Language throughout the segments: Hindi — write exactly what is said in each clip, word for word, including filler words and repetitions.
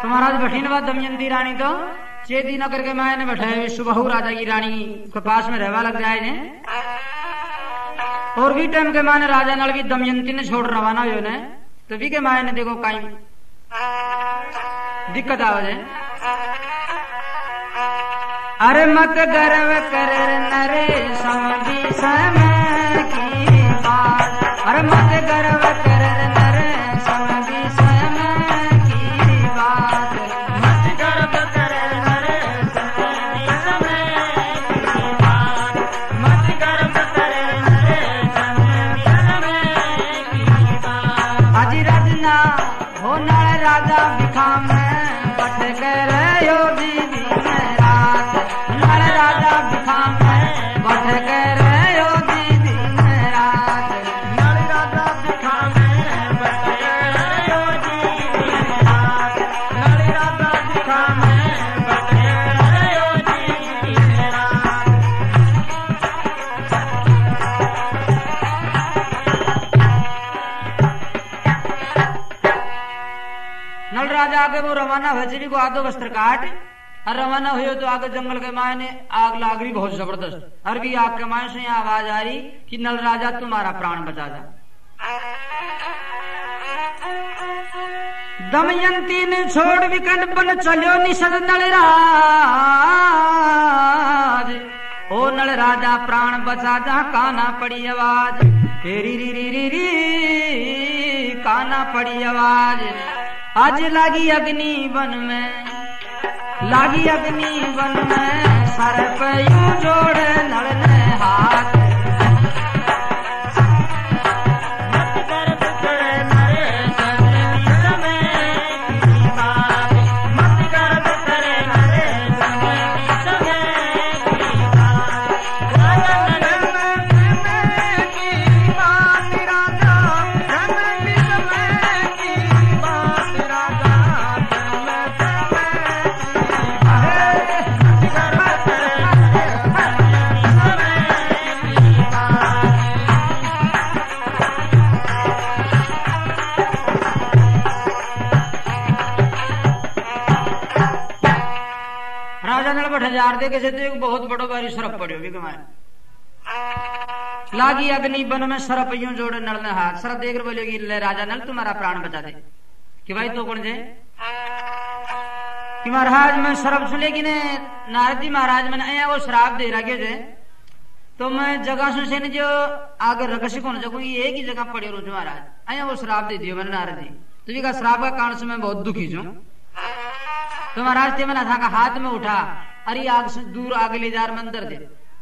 तो महाराज बैठी बात दमयंती रानी तो चेती न करके मैंने बैठे सुबह राजा की रानी के पास में रहवा लग जाए ने और भी टाइम के माने राजा नल भी दमयंती ने छोड़ रवाना हो ने तो भी के माए ने देखो कहीं दिक्कत आ जाए। अरे मत गर्व कर नरे समझी समय की बात, अरे मत गर्व कर नरे समझी समय की बात, मत गर्व कर नरे समझी समय की बात, मत गर्व कर नरे समझी समय की बात। अजी रजना हो नर राजा बिखा में पट कर योगी दिन रात, नर राजा बिखा में पट कर योगी दिन रात, नर राजा बिखा में पट कर योगी दिन रात, नर राजा बिखा में पट कर योगी दिन रात। नल राजा आगे वो रवाना हुए को आधो वस्त्र काट और रवाना हुए तो आगे जंगल के मायने आग लाग रही बहुत जबरदस्त, और भी आग के मायने से आवाज आ रही कि नल राजा तुम्हारा प्राण बचा जा। दमयंती ने छोड़ विकट बन चलो निषद नल राज, ओ नल राजा प्राण बचा जा, काना पड़ी आवाज तेरी री री री री काना पड़ी आवाज। आज लागी अग्नि वन में, लागी अग्नि वन में, सर पे यूं जोड़ नल ने हाथ, मत गर्व कर नरे समझी समय की बात, मत गर्व कर नरे समझी समय की बात। राजा समय की बात, राजा समय की बात, राजा हजार दे के से बहुत बड़ो बारी सरफ पड़ियो भी कमाए लागी अग्नि बन में सरफ यूं जोड़े नल ने हाथ, सरफ देख बोलेगी ले राजा नल तुम्हारा प्राण बचा दे कि भाई तो कौन जे कि महाराज मैं सरफ सुनेगी ने नारद जी महाराज मैंने वो श्राप दे रखे जे तो मैं जगह से जो आगे रगसी कौन जगह एक ही जगह पड़े रो महाराज अया वो श्राप दे दियो मैंने नारद जी तुझे का श्राप का कारण से मैं बहुत दुखी हूं। तो महाराज थे मैंने था का हाथ में उठा अरे आग से दूर आगे ले जा मंदिर दे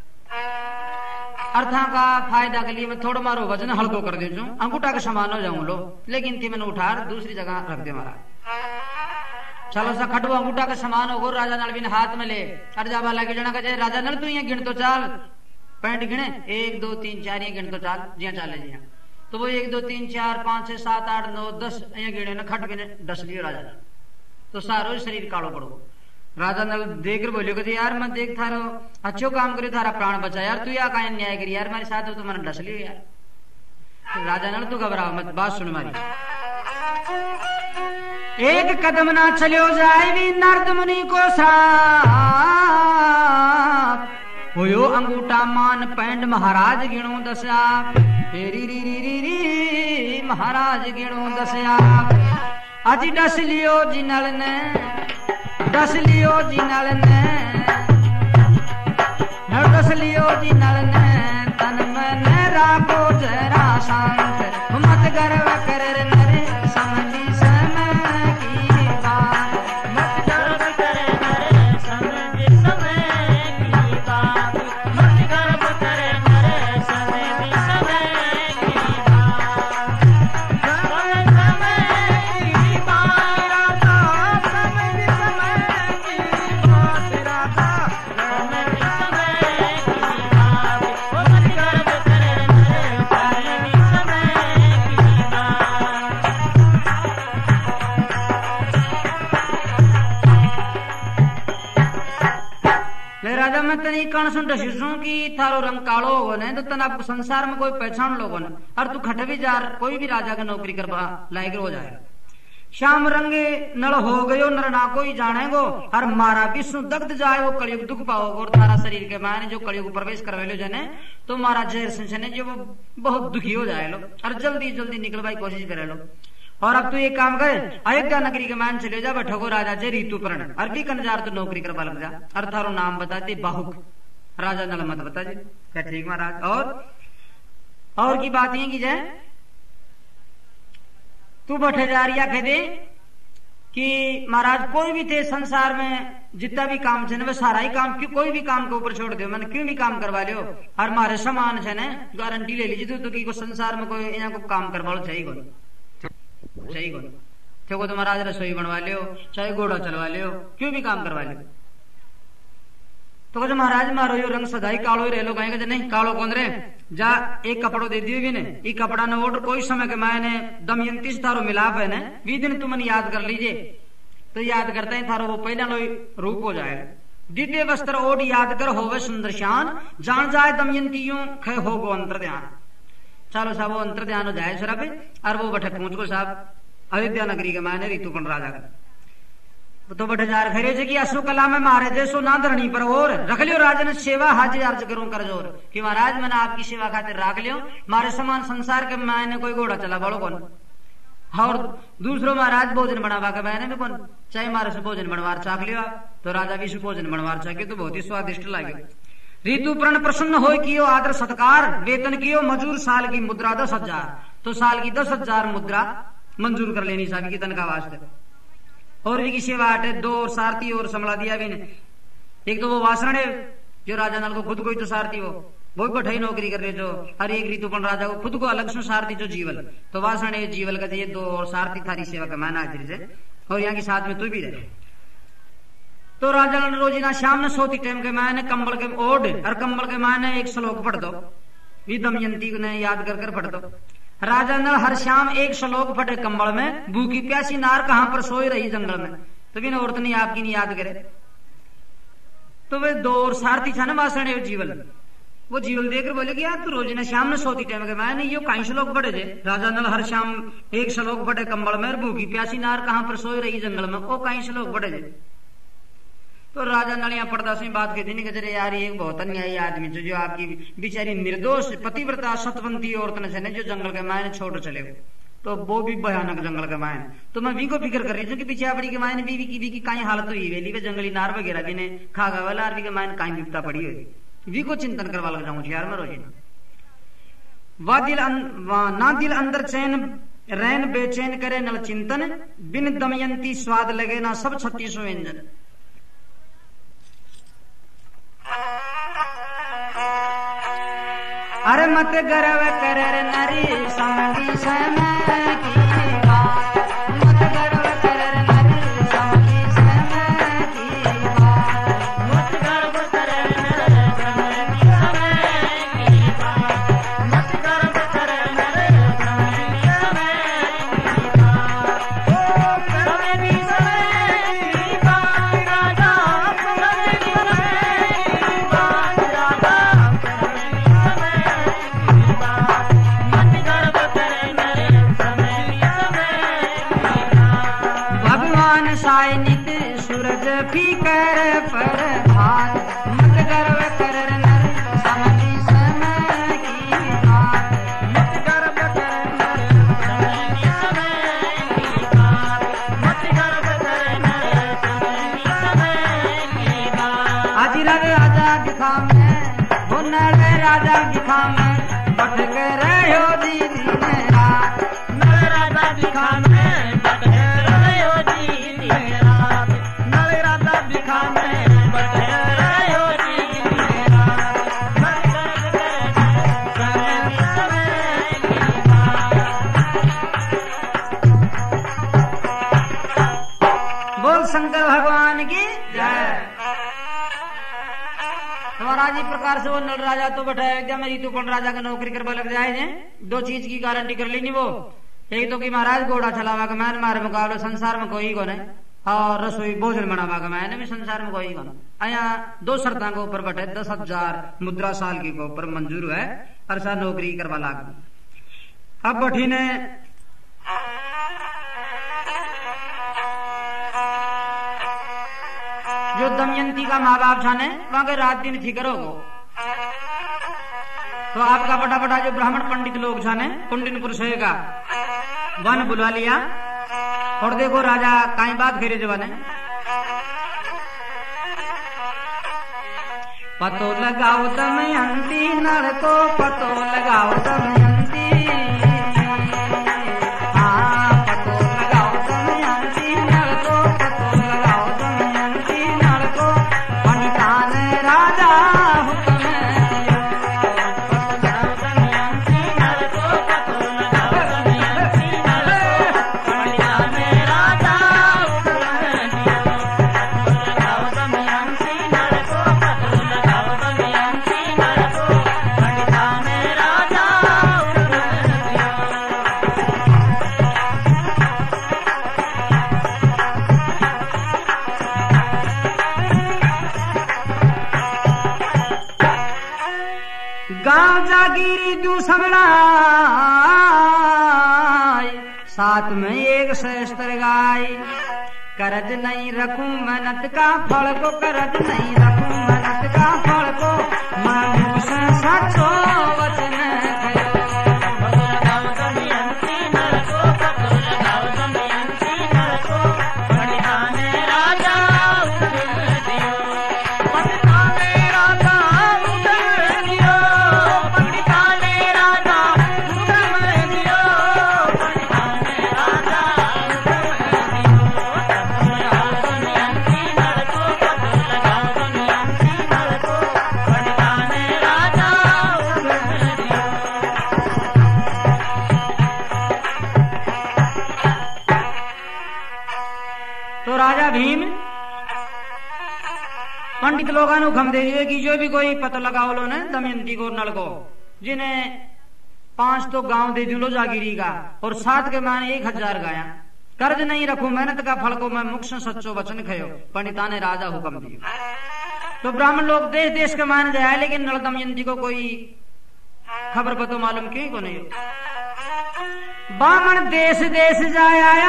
अर्था का फायदा के लिए मैं थोड़ा मारो वजन हल्को कर दे अंगूठा के समान हो जाऊं लो, लेकिन थी मैंने उठा दूसरी जगह रख दे महाराज। चलो सा खटो अंगूठा के समान हो राजा नल बिन हाथ में ले अर जाबा लगे जना कहे राजा नल तू ये गिन तो चाल पैंट गिने एक दो तीन चार ये गिन तो चाल जिया चाले जिया तो वो एक दो तीन चार पांच छह सात आठ नौ दस ये गिने ना खट बिने दस लियो राजा नल तो सारो शरीर कालो पड़ो। राजा नल देख कर बोलियो कि यार मैं देख थारो अच्छो काम करे थारा प्राण बचा यार तू या काहे न्याय करी यार मेरे साथ तो मैंने डस लियो यार। तो राजा नल तू घबराओ मत बात सुन मारी। एक कदम ना चलियो जाए भी नारद मुनि को श्राप होयो अंगूठा मान पैंड महाराज गिणो दस्या तेरी री री री री महाराज गिणो दस्या अजी डस लियो जिनल ने दस लियो जी नल ने दस लियो जी नल ने तन मन राखो जरा शांत मत गर्व कर नरे समझी समय की बात, मत गर्व कर नरे समझी समय की बात, मत गर्व कर नरे समझी समय की बात, समय की बात राजा समझी समय राजा मैं तनी कण सुन डसू की थारो रंग कालो हो ने तो तना संसार में कोई पहचान लोगों ने और तू खट भी जार कोई भी राजा का नौकरी करवा लायक हो जाए। श्याम रंगे नल हो गयो नर ना कोई जानेगो और मारा विष्णु दग्ध जाए वो कलयुग दुख पाओगे और तारा शरीर के मायने जो कलयुग प्रवेश करवे लो जने तो मारा जहर से जो वो बहुत दुखी हो जाए लो और जल्दी जल्दी निकलवाई कोशिश करे लो। और अब तू एक काम करे अयोध्या नगरी के मान चले जा बैठो को राजा जे ऋतुपर्ण और भी कनजार तो नौकरी करवा लग जा और थारो नाम बता दे बाहुक। राजा नल मत बता जी क्या ठीक महाराज। और और की बात ये की जाए तू बैठे जा रिया कह दे कि महाराज कोई भी थे संसार में जितना भी काम छे ना सारा ही काम क्यों कोई भी काम के ऊपर छोड़ दो मैंने क्यों भी काम करवा लियो और मारे समान छे ना गारंटी ले लीजिए तो, तो को संसार में कोई यहाँ को काम करवा लो चाहिए कौन सही कौन देखो तो महाराज रसोई बनवा लियो चाहे घोड़ा चलवा लियो क्यों भी काम करवा लियो। तो कहते महाराज मारो यो रंग सदाई कालो ही रह लो कहेंगे नहीं कालो कौन रे जा एक कपड़ो दे दियो भी ने ये कपड़ा ने ओढ़ कोई समय के मायने दमयंती से थारो मिलाप है ने वी दिन तुमने याद कर लीजिए तो याद करते हैं थारो वो पहला लो रूप हो जाए। द्वितीय वस्त्र ओढ़ याद कर होवे सुंदर शान जान जाए दमयंतियों खे हो गो अंतर ध्यान। चलो साहब वो अंतर ध्यान हो जाए सर और वो बैठे पहुंच को साहब अयोध्या नगरी के मायने ऋतुपर्ण राजा का तो बैठे जा रहे थे कि अशोक कला में मारे थे सो ना धरणी पर और रख लियो राजन सेवा हाजिर अर्ज करूं कर जोर कि महाराज मैंने आपकी सेवा खातिर रख लियो मारे समान संसार के मायने कोई घोड़ा चला बड़ो कौन और दूसरो महाराज भोजन बनावा के मायने में कौन चाहे मारे से भोजन बनवार चाख लियो तो राजा विश्व भोजन बनवार चाहे तो बहुत ही स्वादिष्ट लगे। ऋतुपर्ण प्रसन्न हो कियो आदर सत्कार वेतन कियो मजूर साल की मुद्रा दस हजार तो साल की दस हजार मुद्रा मंजूर कर लेनी साहब की तनख्वाह वास्ते और भी की सेवा हटे दो सारथी और संभला दिया भी ने एक तो वो वासण है जो राजा नल को खुद को ही तो सारथी वो वो बैठाई नौकरी कर रहे जो हर एक ऋतुपर्ण राजा को खुद को अलग से सारथी जो जीवल तो वासण है जीवल का ये दो और सारथी थारी सेवा का माना से और यहाँ के साथ में तू भी रहे। तो राजा रोजीना शाम ने सोती टाइम के मायने कंबल के ओढ़ और कंबल के मायने एक श्लोक पढ़ दो भी दमयंती ने याद कर कर पढ़ दो। राजा ने हर शाम एक श्लोक पढ़े कंबल में भूखी प्यासी नार कहां पर सोई रही जंगल में तो भी औरत ने आपकी नहीं याद करे तो वे दो और सारथी था ना वासण जीवल वो जीवल देखकर बोले कि यार तू रोजीना शाम ने सोती टाइम के मायने यो कहीं श्लोक पढ़े थे राजा नल हर शाम एक श्लोक पढ़े कंबल में भूखी प्यासी नार कहां पर सोई रही जंगल में वो कहीं श्लोक पढ़े थे। तो राजा नल यहाँ पड़दा से बात कहती नहीं कि यार ये बहुत अन्यायी आदमी जो, जो आपकी बेचारी निर्दोष पतिव्रता सतवंती औरत ने जो जंगल के मायने छोड़ चले तो वो भी भयानक जंगल के मायने तो मैं भी को फिक्र कर रही हूँ कि पिछाड़ी के मायने बीवी की भी की कहीं हालत हुई वेली वे जंगली नार वगैरह भी ने खागा वाला आरबी के मायने कहीं विपता पड़ी हुई वी को चिंतन करवा लग जाऊंगी यार मैं रोजी वा दिल ना दिल अंदर चैन रैन बेचैन करे नल चिंतन बिन दमयंती स्वाद लगे ना सब छत्तीसों व्यंजन। अरे मत गर्व कर नरी समझी समय की बात मत गर्व कर नरी समझी समय की बात मत गर्व कर नरी समझी समय की बात मत गर्व कर नरी समझी समय की बात ओ समय भी समय की बात राजा समय भी समय की बात राजा नित सूरज फीकर पर भार मत गर्व कर नर समझी समय की बात मत गर्व कर नर समझी समय की बात मत गर्व कर नर समझी समय की बात। आज रवे राजा दिखा में वो नर राजा दिखा में बट कर रहे हो दीदी ने रात नर राजा दिखा में बट कर रहे हो दीदी रात नर राजा दिखा में बट कर रहे हो दीदी रात मत गर्व कर समय की बात। बोल शंकर भगवान की जय। महाराज इस प्रकार से वो नल राजा तो बैठाया क्या मैं ऋतुपर्ण राजा का नौकरी करवा लग जाए दो चीज की गारंटी कर लेनी वो एक तो कि महाराज घोड़ा चलावा का मैंने मारे मुकाबले संसार में कोई कौन है और रसोई भोजन बनावा का मैंने भी संसार में कोई कौन आया दो शर्तों के ऊपर बैठे दस हजार मुद्रा साल के ऊपर मंजूर है और सा नौकरी करवा लाग अब बैठी ने दमयंती का माँ बाप छाने वहां के रात दिन फिक्र हो। तो आपका बड़ा बड़ा जो ब्राह्मण पंडित लोग छाने कुंडिनपुर से का वन बुला लिया और देखो राजा काई बात घेरे जवाने पतो लगाओ दमयंती नर को पतो लगाओ दमयंती हाँ पतो लगाओ दमयंती नर को पतो लगाओ दमयंती नर को पंडिता ने राजा हुक्म दियो पतो लगाओ दमयंती नर को पतो लगाओ दमयंती नर को पंडिता ने राजा हुक्म दियो पतो लगाओ दमयंती नर को पतो लगाओ दमयंती नर को पंडिता ने राजा हुक्म दियो। गांव जागीरी दू सबड़ा साथ में एक शस्त्र गाय करज नहीं रखूं मेहनत का फल को करज नहीं रखूं मेहनत का फल को मैं से सचो वचन कयो पतो लगाओ दमयंती नर को पतो लगाओ दमयंती नर को पंडिता ने राजा हुक्म दियो पंडिता ने राजा हुक्म दियो पंडिता ने राजा हुक्म दियो पंडिता ने राजा हुक्म दियो पतो लगाओ दमयंती नर को पतो लगाओ दमयंती नर को पंडिता ने राजा हुक्म दियो। तो राजा भीम पंडित लोगों ने हुक्म दे दिए कि जो भी कोई पता लगाओ लो ने दमयंती को नल को जिन्हें पांच तो गांव दे दिलो जागीरी का और सात के माने एक हजार गाया कर्ज नहीं रखूं मेहनत का फल को मैं मुख से सच्चो वचन खयो पंडिता ने राजा हुक्म दिया। तो ब्राह्मण लोग देश देश के मान जाए लेकिन नल दमयंती को कोई खबर पतो मालूम क्यों को नहीं। बामण देश देश जाए आया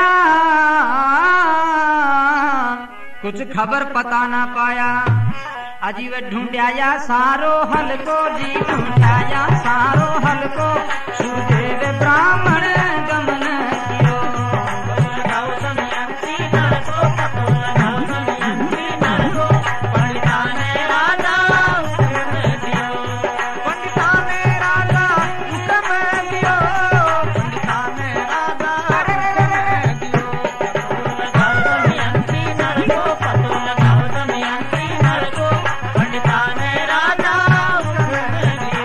कुछ खबर पता ना पाया अजीब ढूंढाया सारो हल को जी ढूंढाया सारो हल को सुदेव ब्राह्मण गमन कियो पतो लगाओ दमयंती नर को पतो लगाओ दमयंती नर को पंडिता ने राजा हुक्म दियो पंडिता ने राजा हुक्म दियो पंडिता ने राजा हुक्म दियो पतो लगाओ दमयंती नर को पतो लगाओ दमयंती नर को पंडिता ने राजा हुक्म दियो।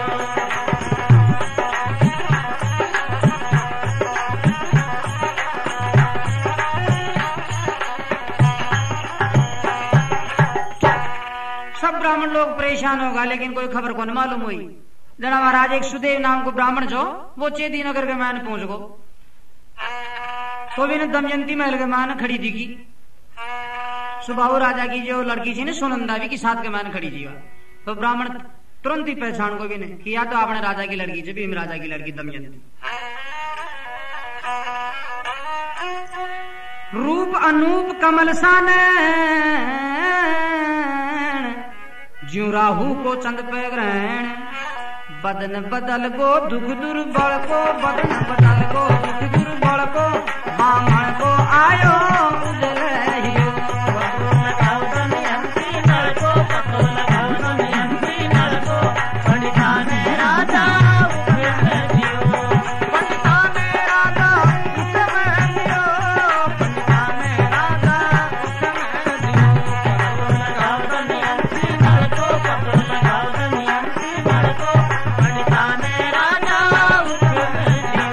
सब ब्राह्मण लोग परेशान होगा लेकिन कोई खबर को न मालूम हुई। जना महाराज एक सुदेव नाम को ब्राह्मण जो वो चेदी नगर के मान पहुंच गो तो भी ने दमयंती महल के मान खड़ी दिखी सुबाहु राजा की जो लड़की थी ना सुनंदा भी की साथ के मान खड़ी थी तो ब्राह्मण तुरंत ही पहचान को भी नहीं किया तो आपने राजा की लड़की से भीम राजा की लड़की दमयंती रूप अनूप कमल सान ज्यों राहु को चंद पे ग्रहण बदन बदल को दुख दुर्बल को बदन बदल को दुख दुर्बल को बामण को आयो उजल हियो पतो लगाओ दमयंती नर को पतो लगाओ दमयंती नर को पंडिता ने राजा हुक्म दियो पंडिता ने राजा हुक्म दियो पंडिता ने राजा हुक्म दियो पतो लगाओ दमयंती नर को पतो लगाओ दमयंती नर को पंडिता ने राजा हुक्म दियो।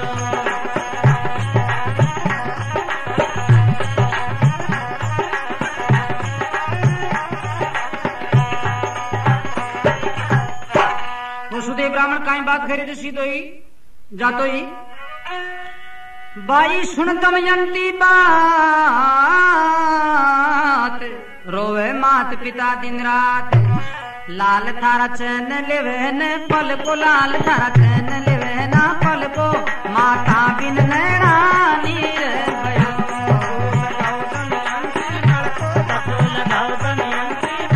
वसुदेव ब्राह्मण काई बात करे तो सीधो ही जातो ही बाई सुन दमयंती बात रोवे मात पिता दिन रात लाल थारा चैन लेवे न पल को लाल थारा चैन लेवे ना पल को माता बिन नैना नीर भयो लगाओ दमयंती नर को पतो लगाओ दमयंती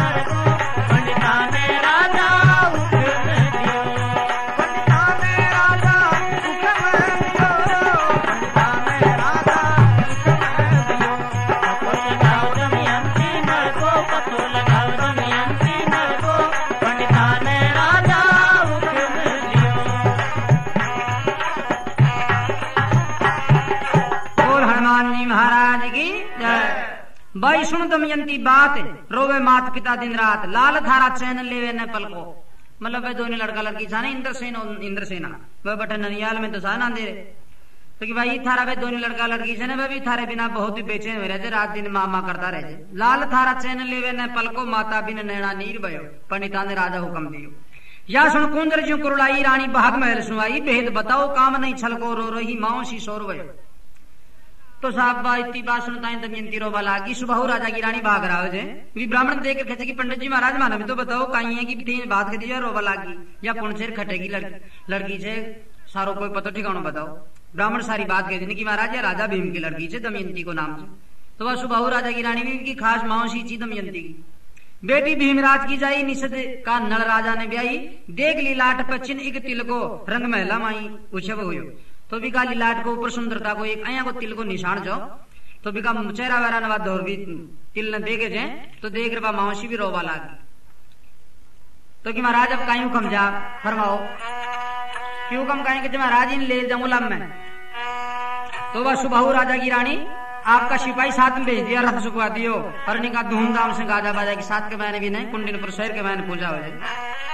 भाई सुन दमयंती बात, रोवे मात पिता दिन रात, लाल थारा चैन लेवे न पल को। मतलब वे दोनों लड़का लड़की था ना, इंद्रसेन और इंद्रसेना, वह बटे ननियाल में तो था ना अंधेरे। तो कि भाई थारा वे दोनों लड़का लड़की से वह भी थारे बिना बहुत ही बेचैन हो रहे, रात दिन मामा करता रहे। लाल थारा चैन लेवे न पल को, माता बिन नैना नीर भयो, पंडिता ने राजा हुक्म दियो। या सुन कुंदर ज्यों कुरलाई, रानी भाग महल सुनाई, भेद बताओ काम नहीं छल को, रो रही माओ सी शोर भयो। तो साहब इतनी बात सुनता है दमयंती रोवा लागी। सुबह राजा की रानी भाग रहा है, ब्राह्मण देख कर कहते कि पंडित जी महाराज माना भी तो बताओ कहीं है कि बात कर दीजिए रोवा लागी, या कौन से खटेगी लड़की लड़की से सारो कोई पतो ठिकाना बताओ। ब्राह्मण सारी बात कहते हैं कि महाराज राजा भीम की लड़की से दमयंती को नाम से। तो वह सुबह राजा की रानी भी की खास माओसी थी दमयंती की बेटी भीमराज की जाई, निषद का नल राजा ने ब्याई, देख ली लाट पचिन एक तिल को, रंग महला माई उछब हुयो। तो भी का लाट को ऊपर सुंदरता को एक अया को तिल को निशान जाओ। तो भी का चेहरा वेरा नवा दौर भी तिल न देखे जाए, तो देख रहा मावसी भी रोवा लागी। तो कि महाराज अब कहीं हुक्म जा फरमाओ, क्यों कम कहेंगे कि महाराज इन ले जाऊं लब में। तो वह सुबह राजा की रानी आपका सिपाही साथ में भेज दिया, रथ सुखवा दियो, और निका धूमधाम से गाजा बाजा के साथ के मैंने भी नहीं, कुंडिन पर शहर के मैंने पूजा हो जाए।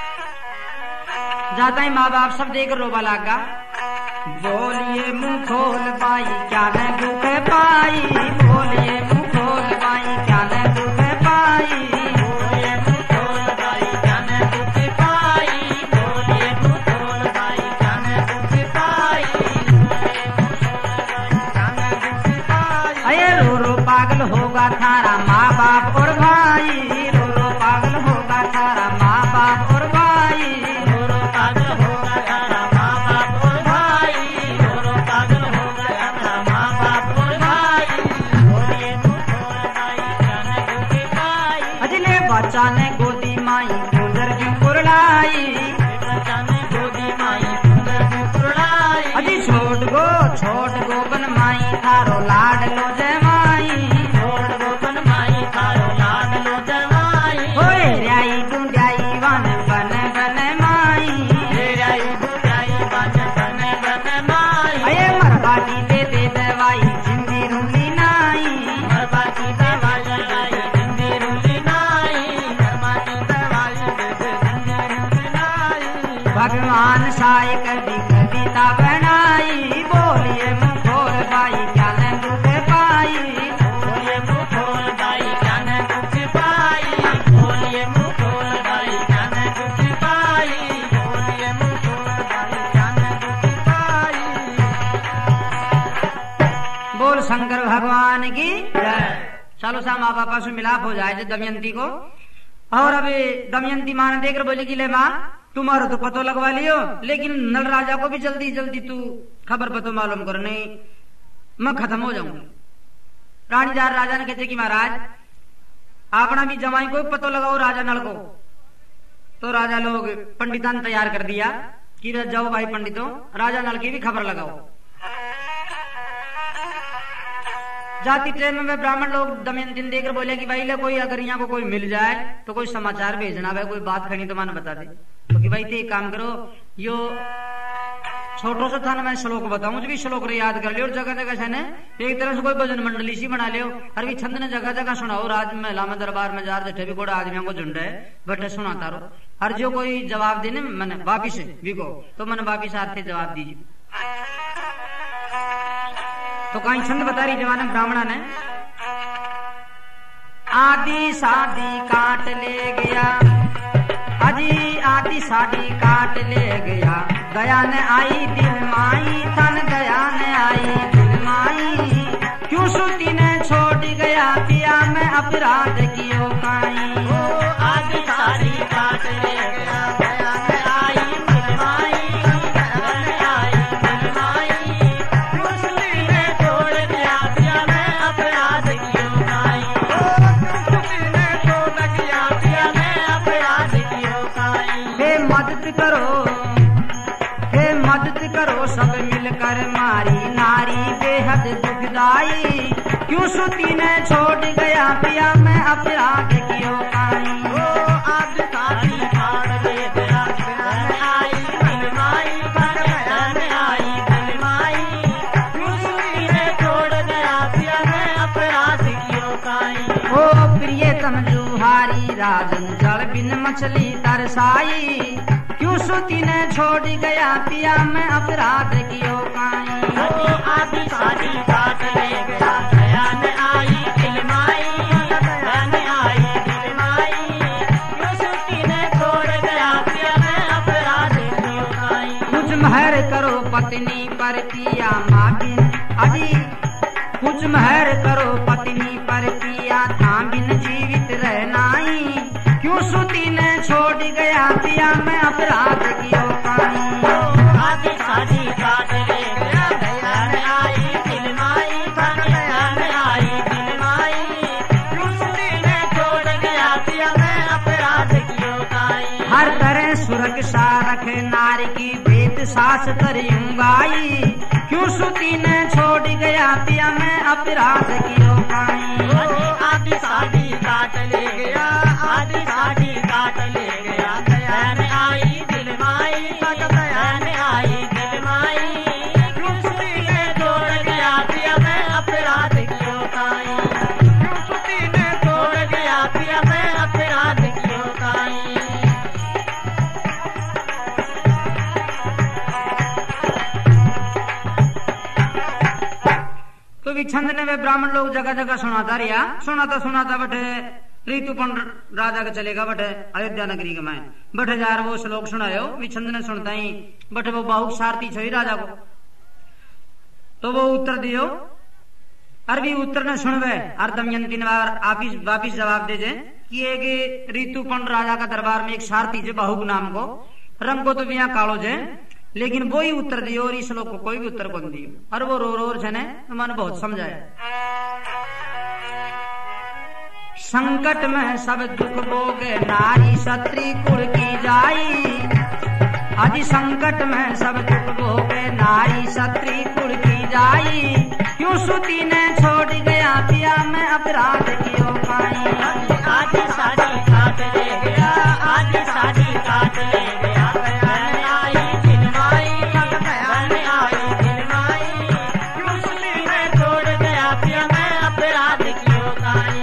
जाता ही माँ बाप सब देख रोबा लागा, बोलिए मुंह खोल पाई क्या न दुख पाई, बोलिए मुंह खोल पाई क्या न दुख पाई, बोलिए मुंह खोल पाई क्या न दुख पाई, बोलिए मुंह खोल पाई क्या न दुख पाई, अये रो रो पागल होगा थारा माँ बाप और भाई, रो रो पागल होगा थारा माँ बाप और भाई, रो रो पागल होगा थारा माँ बाप और भाई, रो रो पागल होगा थारा माँ बाप और भाई, बोलिए मुंह खोल पाई क्या न दुख पाई, अजले बच्चा ने गोदी माई कुंदर की कुरलाई, बच्चा ने गोदी माई कुंदर की कुरलाई, अजी छोट गो छोट गो बन माई थारो लाड लो जय माई, छोट गो बन माई थारो लाड लो जय माई, होए राई डूंढाई वन बन बन माई, राई डूंढाई वन बन बन माई, अये मरबा की दे दे दवाई जिंदी रूली नाई, मरबा की दवाई लाई जिंदी रूली नाई, मरबा की दवाई दे दे जिंदी रूली नाई, भगवान साई कभी कविता बनाई, बोलिए मुंह खोल पाई क्या न दुख पाई, बोलिए मुंह खोल पाई क्या न दुख पाई, बोलिए मुंह खोल पाई क्या न दुख पाई, बोलिए मुंह खोल पाई क्या न दुख पाई। बोल शंकर भगवान की जय। चलो सा माँ पापा से मिलाप हो जाए दमयंती को। और अभी दमयंती माँ ने देखकर बोली कि ले माँ तुम्हारा तो पतो लगवा लियो, लेकिन नल राजा को भी जल्दी जल्दी तू खबर पतो मालूम करो, नहीं मैं खत्म हो जाऊंगा। रानी जार राजा ने कहते कि महाराज अपना भी जमाई को पतो लगाओ राजा नल को। तो राजा लोग पंडिता ने तैयार कर दिया कि जाओ भाई पंडितों, राजा नल की भी खबर लगाओ। जाती ट्रेन में ब्राह्मण लोग दमयंती ने देखकर बोले कि भाई ले कोई अगर यहाँ को कोई मिल जाए तो कोई समाचार भेजना, भाई कोई बात करनी तो मैंने बता दे। तो कि भाई ते एक काम करो, यो छोटो सा था ना मैं श्लोक बताऊं, भी श्लोक रे याद कर लियो, और जगह जगह से ने एक तरह से कोई भजन मंडली सी बना लियो, और भी छंद ने जगह जगह सुनाओ। राज महिला में दरबार में जार जठे भी कोड़ा आदमियों को झुंड है बटे सुनाता रहो, और जो कोई जवाब देने मैंने वापिस भी को तो मैंने वापिस आते जवाब दीजिए। तो कहीं छंद बता रही जवान ब्राह्मणा ने, आदि शादी काट ले गया, अजी आदि शादी काट ले गया, दया ने आई दिल माई तन, दया ने आई दिल माई, क्यों सुती ने छोड़ गया पिया में अपराध कियो काई, आदि शादी काट ले गया, दया ने आई दिल माई, दया ने आई दिल माई, क्यों सुती ने छोड़ गया पिया में अपराध कियो काई, क्यों सुती ने छोड़ गया पिया में अपराध कियो काई। हे मदद करो, हे मदद करो सब मिलकर मारी नारी बेहद दुखदाई, क्यों सुती ने छोड़ गया पिया में अपराध कियो काई, ओ आदि शादी काट ले गया, दया ने आई दिल माई, दया ने आई दिल माई, क्यों सुती ने छोड़ गया पिया में अपराध कियो काई। मछली तरसाई, क्यों सुती ने छोड़ गया पिया मैं अपराध कियो काई। आधी साड़ी काट ले गया दया न आई दिलमाई, दया न आई दिलमाई, क्यों सुती ने छोड़ गया पिया मैं अपराध कियो काई। कुछ महर करो पत्नी पर पिया माँ बिन, अजी कुछ महर करो पत्नी पर पिया था बिन जीवित रहनाई, क्यों सुती ने छोड़ गया पिया मैं अपराध कियो काई। आधी साड़ी काट ले गया दया न आई दिलमाई, दया न आई दिलमाई, क्यों सुती ने छोड़ गया पिया मैं अपराध कियो काई। हर तरह सुरक्षा रखे नारी की वेद सास करूंगाई, क्यों सुती ने छोड़ गया पिया मैं अपराध कियो काई। आधी साड़ी काट ले गया, आधी साड़ी काट ले गया दया न आई दिलमाई, दया न आई दिलमाई, क्यों सुती ने छोड़ गया पिया मैं अपराध कियो काई। क्यों सुती ने छोड़ गया पिया मैं अपराध कियो काई। तो भी छंद ने वे ब्राह्मण लोग जगह जगह सुनाता रिया, सुनाता सुनाता बटे ऋतुपन राजा के चलेगा बटे अयोध्या नगरी के माए बटे जार वो श्लोक सुनायो भी छंद ने सुनता ही बटे वो बाहुक सारथी छोई राजा को, तो वो उत्तर दियो अरबी उत्तर ने सुनवे और दमयंती ने वापिस वापिस जवाब दे जे कि एक ऋतुपन राजा का दरबार में एक सारथी जे बाहुक नाम को, रंग को तो भी यहाँ कालो जे, लेकिन वो ही उत्तर दियो और इस श्लोक को कोई भी उत्तर को नहीं दियो। और वो रो रो छने मैंने बहुत समझाया। संकट में सब दुख भोगे नारी क्षत्रि कुल की जाई, आदि संकट में सब दुख भोगे नारी क्षत्रि कुल की जाई, क्यों सुती ने छोड़ गया पिया मैं अपराध कियो काई। आधी साड़ी काट ले गया, आधी साड़ी काट ले गया दया न आई दिलमाई, दया न आई दिलमाई, क्यों सुती ने छोड़ गया पिया मैं अपराध कियो काई।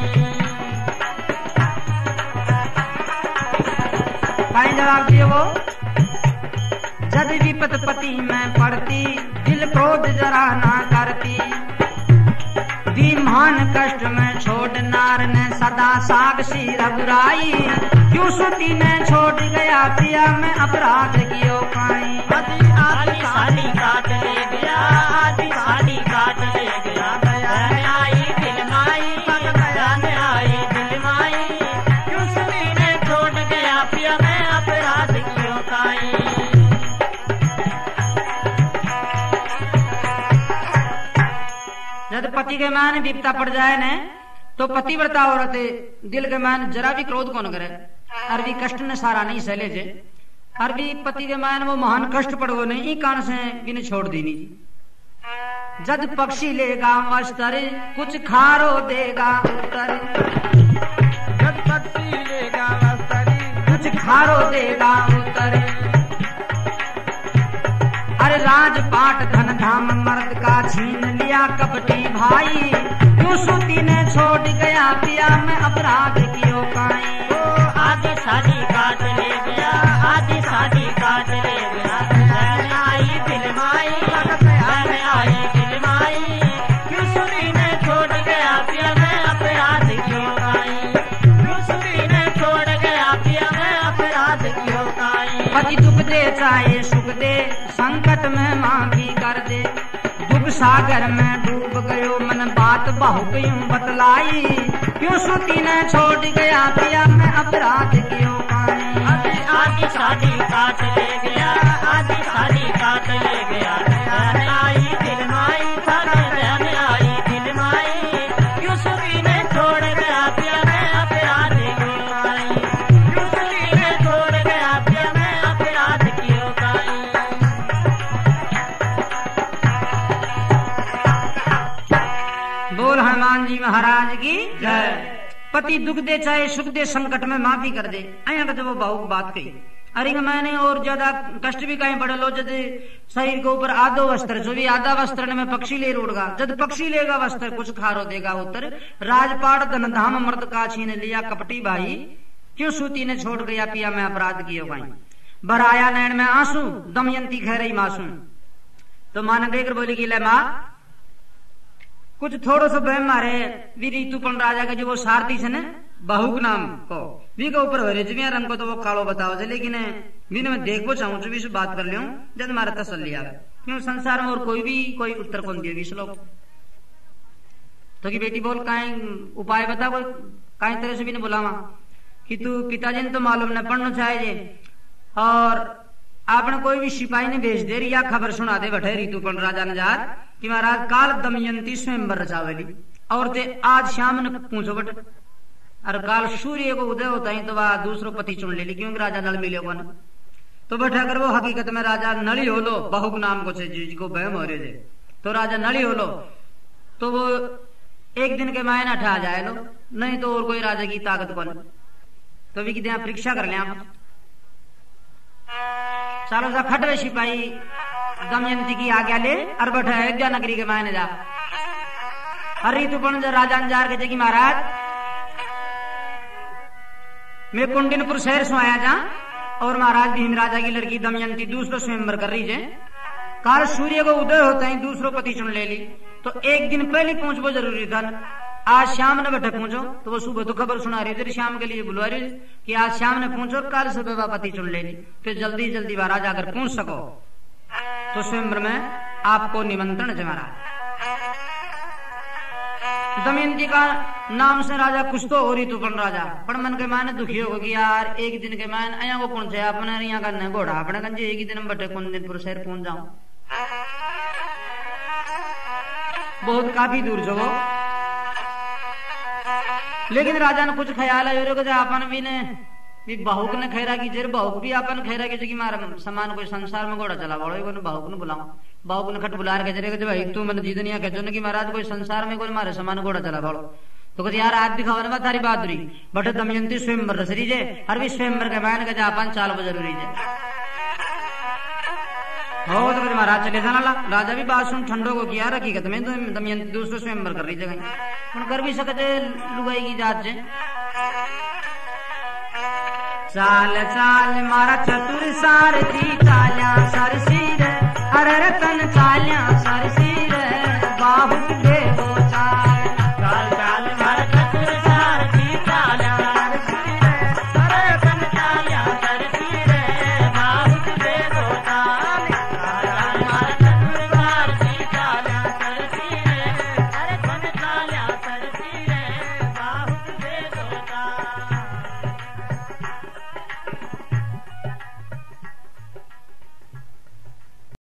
काई जवाब दियो वो जद विपत पति में पड़ती दिल क्रोध जरा ना करती, विमान कष्ट में छोड़ नार ने सदा साक्षी रघुराई, क्यों सुती ने छोड़ गया पिया मैं अपराध कियो काई। आधी साड़ी काट ले गया, आधी साड़ी काट ले गया दया न आई दिलमाई, दया न आई दिलमाई, क्यों सुती ने छोड़ गया पिया मैं अपराध कियो काई। जब पति के मान विपता पड़ जाए ने तो पतिव्रता औरत दिल के मान जरा भी क्रोध कौन करे, अरबी कष्ट ने सारा नहीं सहले जे, अरबी पति के मान वो महान कष्ट पड़ो नहीं कान से बिन छोड़ दी नहीं। जद पक्षी लेगा मस्तर कुछ खारो देगा उत्तर, जब पक्षी लेगा मस्तर कुछ खारो देगा उत्तर, अरे राजपाट धन धाम मर्द का छीन लिया कपटी भाई, क्यों सुती ने छोड़ गया पिया मैं अपराध कियो काई। आधी साड़ी काट ले गया, आधी साड़ी काट ले गया दया न आई दिलमाई, दया न आई दिलमाई, क्यों सुती ने छोड़ गया पिया मैं अपराध कियो काई। क्यों सुती ने छोड़ गया पिया मैं अपराध कियो काई। पति दुख दे चाहे सुख दे संकट में माफी कर दे, दुख सागर में डूब गयो मन बात बहुत यूं बतलाई, क्यों सुती ने छोड़ गया पिया मैं अपराध कियो काई। आधी साड़ी काट ले गया, आधी साड़ी काट ले गया दया न आई दिलमाई, दया न आई दिलमाई, क्यों सुती ने छोड़ गया पिया मैं अपराध कियो काई। क्यों सुती ने छोड़ गया पिया मैं अपराध कियो काई। बोल हनुमान जी महाराज की जय। पति दुख दे चाहे सुख दे संकट में माफी कर दे, आया का जब वो बाहु की बात कही, अरे मैंने और ज्यादा कष्ट भी कहीं पड़े लो, जद शरीर के ऊपर आधो वस्त्र जो भी आधा वस्त्र में पक्षी ले रोड़गा, जद पक्षी लेगा वस्त्र कुछ खारो देगा उत्तर, राजपाट धन धाम मर्द का छीन लिया कपटी भाई, क्यों सूती ने छोड़ गया पिया मैं अपराध कियो कहीं, भराया नैन में आंसू दमयंती कह रही मासूम। तो मां ने देखकर बोली कि ले मां कुछ थोड़ो सो बहम मारे वी ऋतुपर्ण राजा के जो वो सारथी से ने बहुक नाम को वी के ऊपर हरे जमिया रंग को तो वो कालो बताओ से, लेकिन वीने मैं देखो चाहूं भी से बात कर लियो जब मारा तसल्ली आवे, क्यों संसार में और कोई भी कोई उत्तर कौन दिए श्लोक। तो कि बेटी बोल काई उपाय बता, कोई काई तरह से भी ने बुलावा कि तू पिताजी ने तो मालूम न पढ़ना चाहिए और आपने कोई भी सिपाही ने भेज दे या खबर सुना दे बैठे ऋतुपर्ण राजा ने जार कि महाराज काल दमयंती स्वयंवर रचावेली और ते आज शाम ने पूछो बट और काल सूर्य को उदय होता ही तो वह दूसरो पति चुन ले ली, क्योंकि राजा नल मिले को न तो बैठा अगर वो हकीकत में राजा नली हो लो बहुक नाम को से जिसको बहम हो रहे थे तो राजा नली हो लो तो वो एक दिन के मायना ठा जाए लो, नहीं तो और कोई राजा की ताकत को न। तो भी कि परीक्षा कर ले आप चालो सा खटवे सिपाही दमयंती की आज्ञा ले और बैठा अयोध्या नगरी के मायने जा। हर ऋतुपर्ण राजा ने जार के जगी महाराज मैं कुंडिनपुर शहर से आया जा और महाराज भीम राजा की लड़की दमयंती दूसरो स्वयंवर कर रही है, काल सूर्य को उदय होता ही दूसरो पति चुन ले ली तो एक दिन पहले पहुंचबो जरूरी था। आज शाम ने बैठे पहुंचो तो वो सुबह तो खबर सुना रही थी शाम के लिए बुलवा रही कि आज शाम ने पहुंचो काल सुबह पति चुन ले ली, फिर जल्दी जल्दी महाराज अगर पहुंच सको तो स्वयंवर में आपको निमंत्रण है महाराज। दमयंती का नाम से राजा कुछ तो हो ऋतुपर्ण राजा पर मन के माने दुखी हो कि यार एक दिन के मान अया को कौन से अपने यहाँ करने घोड़ा अपने गंजे एक ही दिन में बटे कौन दिन पुर शहर पहुंच जाऊं, बहुत काफी दूर जो वो। लेकिन राजा ने कुछ ख्याल है अपन भी ने भी बहुक ने खैरा की जेर बहुक भी अपन खैरा की जगह मारा समान कोई संसार में घोड़ा चला बड़ो बहुक ने बुलाऊ बाबू ने खट बुला के जरे भाई तू मैंने जीतनी है कहते कि महाराज कोई संसार में कोई मारे समान घोड़ा चला बड़ो तो कहते यार आज दिखाओ ना थारी बहादुरी बट दमयंती स्वयंवर रसरी जे हर भी स्वयंवर के मान के जापान चाल जरूरी जे हो तो कहते महाराज चले जाना ला। राजा भी बात सुन ठंडो को किया हकीकत में तो दमयंती दूसरो स्वयंवर कर रही जगह कर भी सकते लुगाई की जात जे चाल चाल मारा चतुर सारथी चाल्या सरसी रे अरे रतन चाल्या सरसी